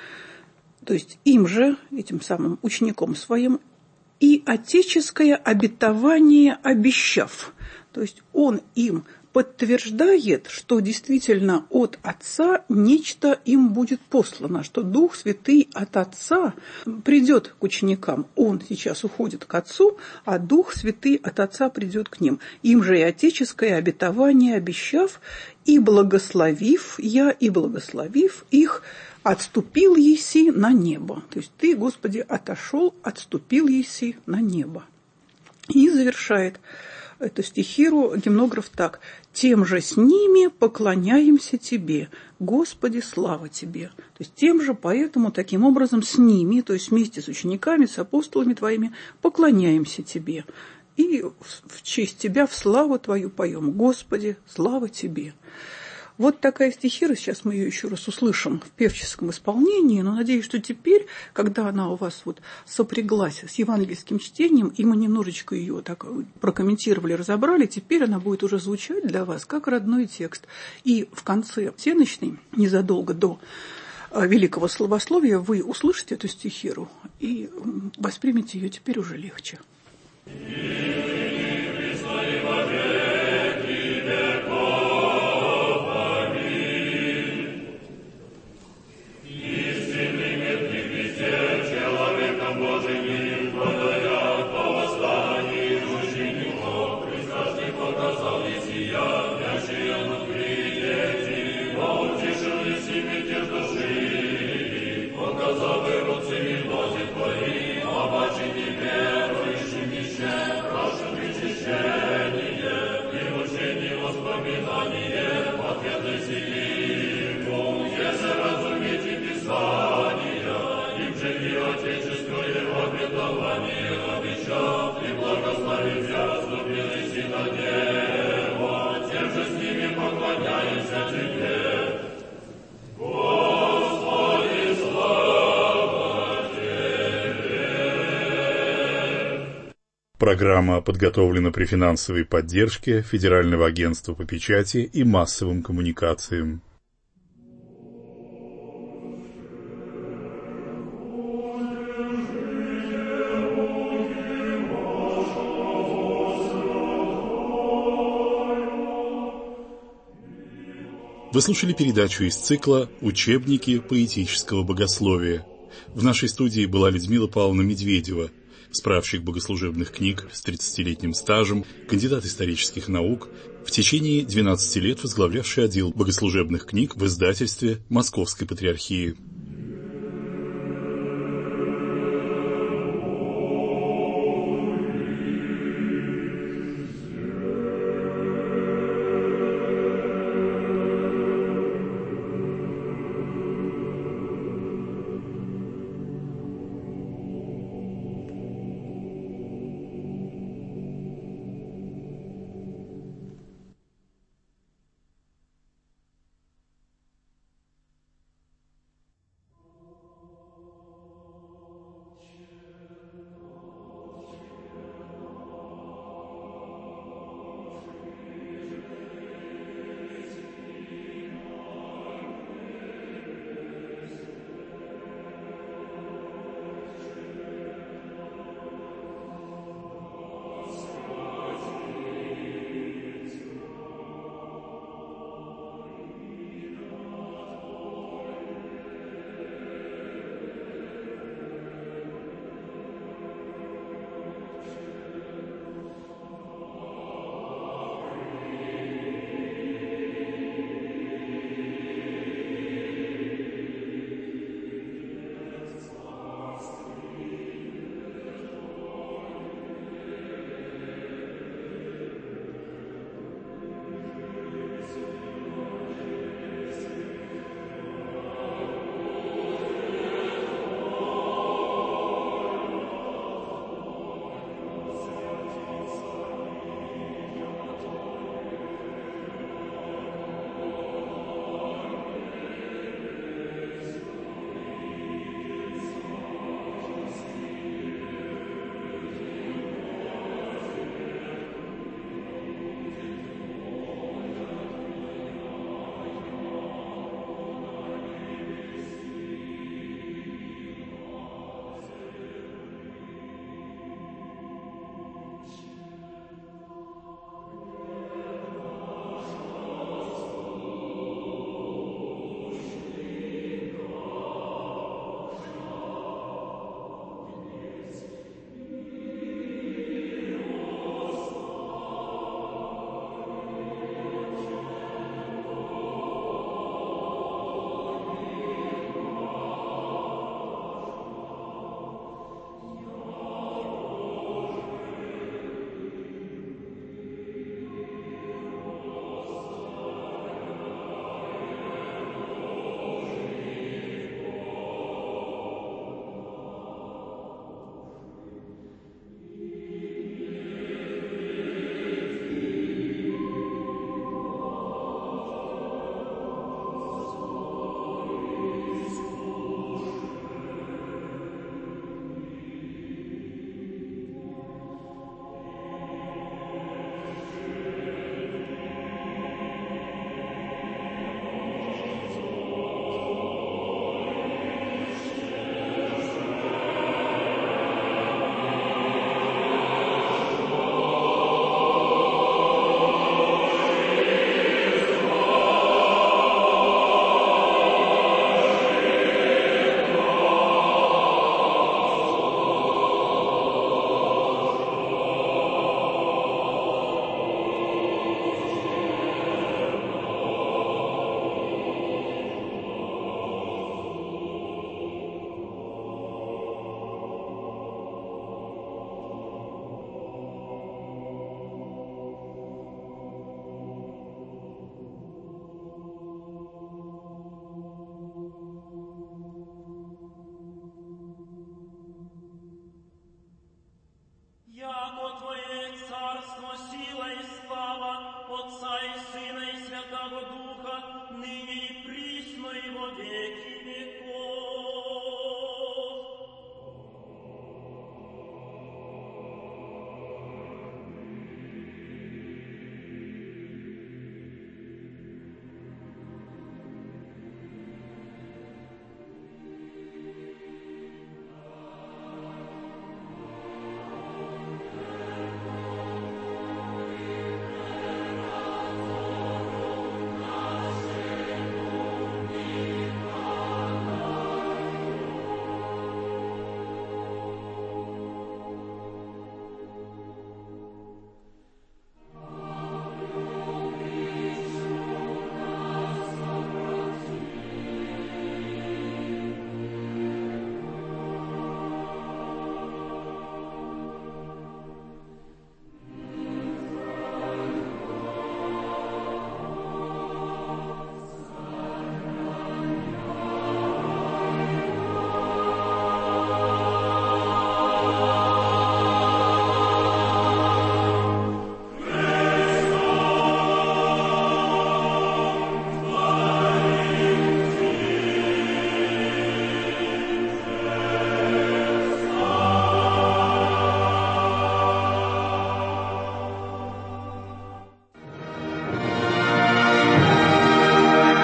То есть им же, этим самым учеником своим, и отеческое обетование обещав. То есть он им подтверждает, что действительно от Отца нечто им будет послано, что Дух Святый от Отца придет к ученикам. Он сейчас уходит к Отцу, а Дух Святый от Отца придет к ним. Им же и отеческое обетование обещав, и благословив я, и благословив их, отступил еси на небо. То есть ты, Господи, отошел, отступил еси на небо. И завершает эту стихиру гимнограф так: «Тем же с ними поклоняемся Тебе, Господи, слава Тебе». То есть тем же, поэтому, таким образом, с ними, то есть вместе с учениками, с апостолами Твоими, поклоняемся Тебе. И в честь Тебя, в славу Твою поем: Господи, слава Тебе. Вот такая стихира, сейчас мы ее еще раз услышим в певческом исполнении, но надеюсь, что теперь, когда она у вас вот сопряглась с евангельским чтением, и мы немножечко ее так прокомментировали, разобрали, теперь она будет уже звучать для вас как родной текст. И в конце всеночной, незадолго до великого словословия, вы услышите эту стихиру и воспримете ее теперь уже легче. Программа подготовлена при финансовой поддержке Федерального агентства по печати и массовым коммуникациям. Вы слушали передачу из цикла «Учебники поэтического богословия». В нашей студии была Людмила Павловна Медведева, справщик богослужебных книг с 30-летним стажем, кандидат исторических наук, в течение 12 лет возглавлявший отдел богослужебных книг в издательстве Московской Патриархии.